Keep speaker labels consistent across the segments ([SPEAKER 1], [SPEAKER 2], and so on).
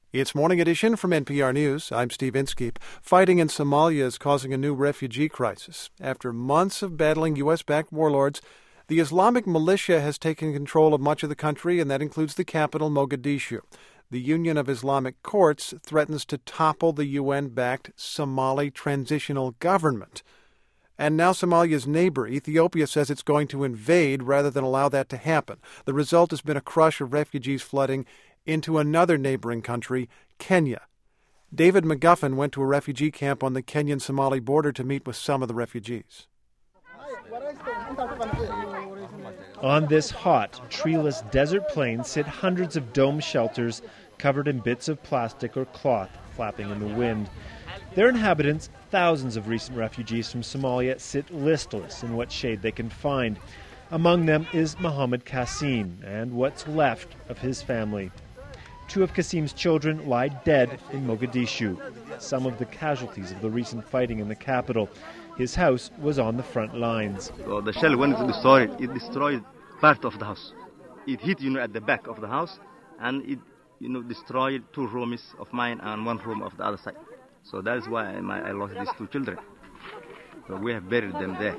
[SPEAKER 1] It's Morning Edition from NPR News. I'm Steve Inskeep. Fighting in Somalia is causing a new refugee crisis. After months of battling U.S.-backed warlords, the Islamic militia has taken control of much of the country, and that includes the capital, Mogadishu. The Union of Islamic Courts threatens to topple the UN-backed Somali transitional government. And now Somalia's neighbor, Ethiopia, says it's going to invade rather than allow that to happen. The result has been a crush of refugees flooding into another neighboring country, Kenya. David McGuffin went to a refugee camp on the Kenyan-Somali border to meet with some of the refugees.
[SPEAKER 2] On this hot, treeless desert plain sit hundreds of dome shelters covered in bits of plastic or cloth flapping in the wind. Their inhabitants, thousands of recent refugees from Somalia, sit listless in what shade they can find. Among them is Mohammed Kasim and what's left of his family. Two of Kasim's children lie dead in Mogadishu, some of the casualties of the recent fighting in the capital. His house was on the front lines.
[SPEAKER 3] So the shell, when it destroyed part of the house. It hit, at the back of the house, and it, destroyed two rooms of mine and one room of the other side. So that is why I lost these two children. So we have buried them there.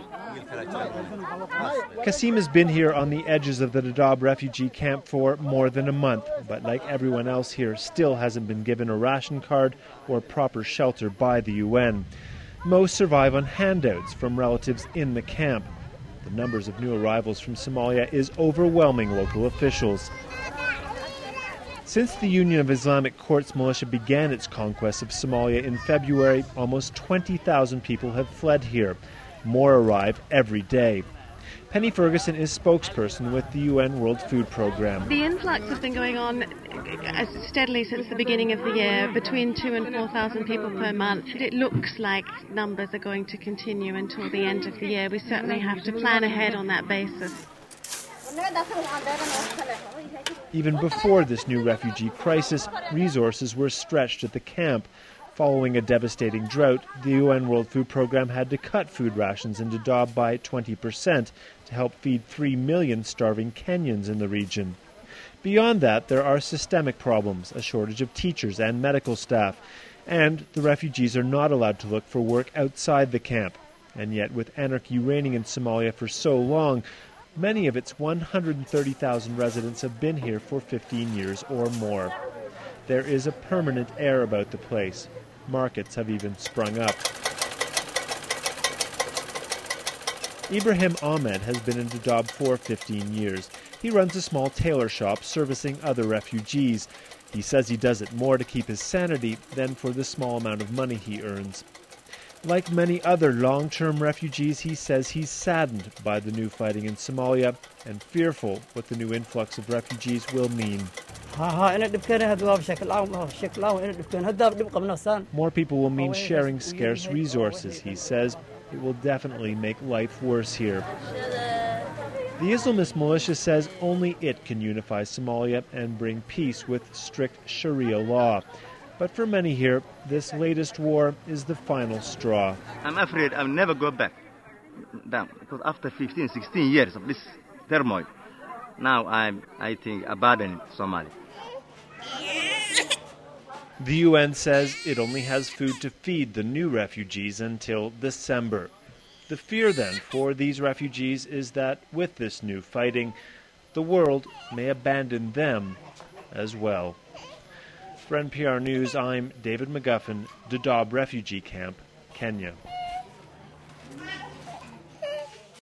[SPEAKER 2] Kasim has been here on the edges of the Dadaab refugee camp for more than a month, but like everyone else here, still hasn't been given a ration card or proper shelter by the UN. Most survive on handouts from relatives in the camp. The numbers of new arrivals from Somalia is overwhelming local officials. Since the Union of Islamic Courts militia began its conquest of Somalia in February, almost 20,000 people have fled here. More arrive every day. Penny Ferguson is spokesperson with the UN World Food Programme.
[SPEAKER 4] The influx has been going on steadily since the beginning of the year, between 2,000 and 4,000 people per month. It looks like numbers are going to continue until the end of the year. We certainly have to plan ahead on that basis.
[SPEAKER 2] Even before this new refugee crisis, resources were stretched at the camp. Following a devastating drought, the UN World Food Programme had to cut food rations in Dadaab by 20% to help feed 3 million starving Kenyans in the region. Beyond that, there are systemic problems, a shortage of teachers and medical staff, and the refugees are not allowed to look for work outside the camp. And yet, with anarchy reigning in Somalia for so long, many of its 130,000 residents have been here for 15 years or more. There is a permanent air about the place. Markets have even sprung up. Ibrahim Ahmed has been in Dadaab for 15 years. He runs a small tailor shop servicing other refugees. He says he does it more to keep his sanity than for the small amount of money he earns. Like many other long-term refugees, he says he's saddened by the new fighting in Somalia and fearful what the new influx of refugees will mean. More people will mean sharing scarce resources, he says. It will definitely make life worse here. The Islamist militia says only it can unify Somalia and bring peace with strict Sharia law. But for many here, this latest war is the final straw.
[SPEAKER 3] I'm afraid I'll never go back down, because after 15, 16 years of this turmoil, now I think abandoning Somalia.
[SPEAKER 2] The UN says it only has food to feed the new refugees until December. The fear then for these refugees is that with this new fighting, the world may abandon them as well. For NPR News, I'm David McGuffin, Dadaab Refugee Camp, Kenya.